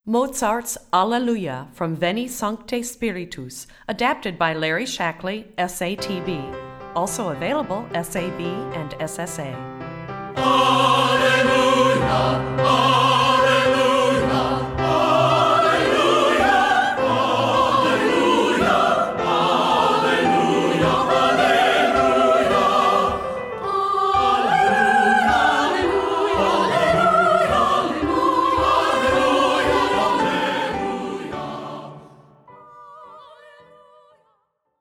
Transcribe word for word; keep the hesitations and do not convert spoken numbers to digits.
Mozart's Alleluia from Veni Sancte Spiritus, adapted by Larry Shackley, S A T B. Also available S A B and S S A. Alleluia, Alleluia.